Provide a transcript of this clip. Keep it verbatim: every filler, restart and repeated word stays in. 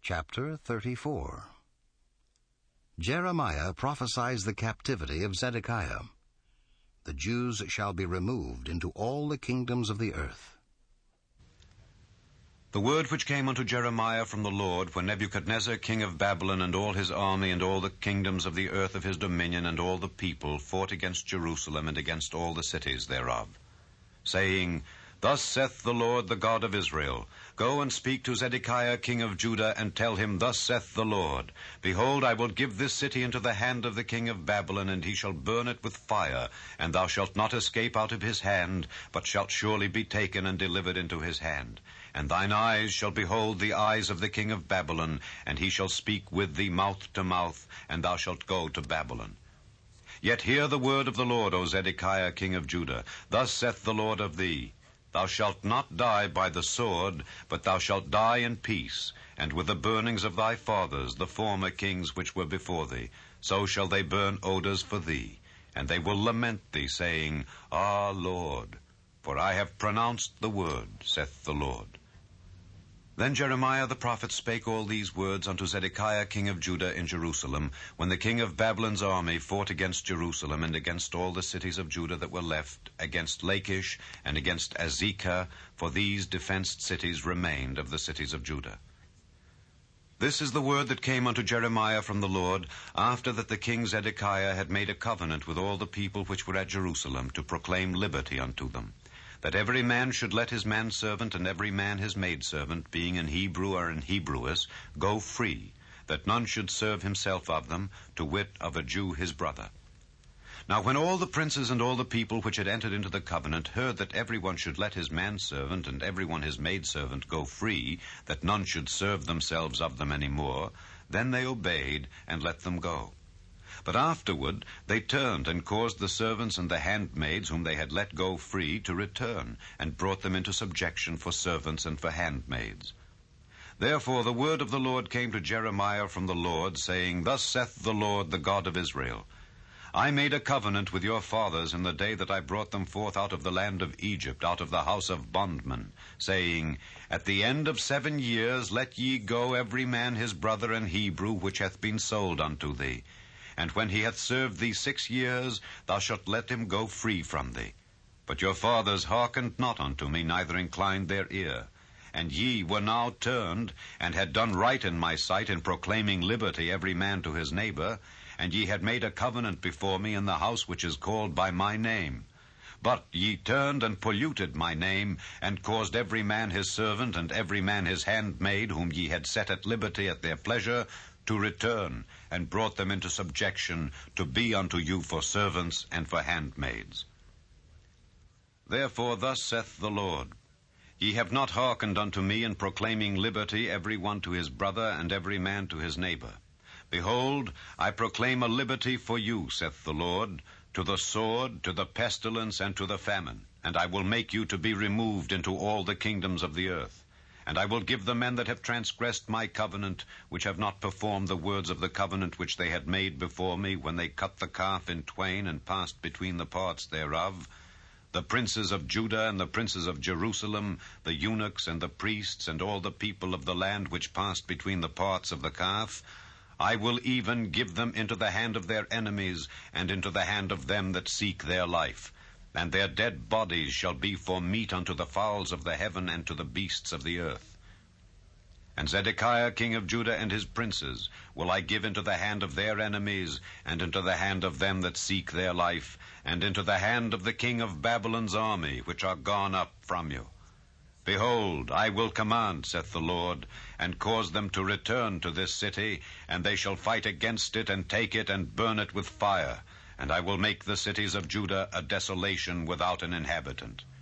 Chapter thirty-four. Jeremiah prophesies the captivity of Zedekiah. The Jews shall be removed into all the kingdoms of the earth. The word which came unto Jeremiah from the Lord, when Nebuchadnezzar king of Babylon and all his army and all the kingdoms of the earth of his dominion and all the people fought against Jerusalem and against all the cities thereof, saying, Thus saith the Lord, the God of Israel, Go and speak to Zedekiah king of Judah, and tell him, Thus saith the Lord, Behold, I will give this city into the hand of the king of Babylon, and he shall burn it with fire, and thou shalt not escape out of his hand, but shalt surely be taken and delivered into his hand. And thine eyes shall behold the eyes of the king of Babylon, and he shall speak with thee mouth to mouth, and thou shalt go to Babylon. Yet hear the word of the Lord, O Zedekiah king of Judah. Thus saith the Lord of thee, Thou shalt not die by the sword, but thou shalt die in peace, and with the burnings of thy fathers, the former kings which were before thee. So shall they burn odors for thee, and they will lament thee, saying, Ah, Lord, for I have pronounced the word, saith the Lord. Then Jeremiah the prophet spake all these words unto Zedekiah king of Judah in Jerusalem, when the king of Babylon's army fought against Jerusalem and against all the cities of Judah that were left, against Lachish and against Azekah, for these defenced cities remained of the cities of Judah. This is the word that came unto Jeremiah from the Lord, after that the king Zedekiah had made a covenant with all the people which were at Jerusalem, to proclaim liberty unto them, that every man should let his manservant and every man his maidservant, being an Hebrew or an Hebrewess, go free, that none should serve himself of them, to wit, of a Jew his brother. Now when all the princes and all the people which had entered into the covenant heard that every one should let his manservant and every one his maidservant go free, that none should serve themselves of them any more, then they obeyed and let them go. But afterward they turned and caused the servants and the handmaids whom they had let go free to return, and brought them into subjection for servants and for handmaids. Therefore the word of the Lord came to Jeremiah from the Lord, saying, Thus saith the Lord, the God of Israel, I made a covenant with your fathers in the day that I brought them forth out of the land of Egypt, out of the house of bondmen, saying, At the end of seven years let ye go every man his brother an Hebrew, which hath been sold unto thee. And when he hath served thee six years, thou shalt let him go free from thee. But your fathers hearkened not unto me, neither inclined their ear. And ye were now turned, and had done right in my sight, in proclaiming liberty every man to his neighbor, and ye had made a covenant before me in the house which is called by my name. But ye turned and polluted my name, and caused every man his servant and every man his handmaid, whom ye had set at liberty at their pleasure, to return, and brought them into subjection, to be unto you for servants and for handmaids. Therefore thus saith the Lord, Ye have not hearkened unto me in proclaiming liberty every one to his brother and every man to his neighbor. Behold, I proclaim a liberty for you, saith the Lord, to the sword, to the pestilence, and to the famine, and I will make you to be removed into all the kingdoms of the earth. And I will give the men that have transgressed my covenant, which have not performed the words of the covenant which they had made before me, when they cut the calf in twain and passed between the parts thereof, the princes of Judah and the princes of Jerusalem, the eunuchs and the priests, and all the people of the land which passed between the parts of the calf, I will even give them into the hand of their enemies, and into the hand of them that seek their life. And their dead bodies shall be for meat unto the fowls of the heaven and to the beasts of the earth. And Zedekiah king of Judah and his princes will I give into the hand of their enemies, and into the hand of them that seek their life, and into the hand of the king of Babylon's army, which are gone up from you. Behold, I will command, saith the Lord, and cause them to return to this city, and they shall fight against it, and take it, and burn it with fire. And I will make the cities of Judah a desolation without an inhabitant.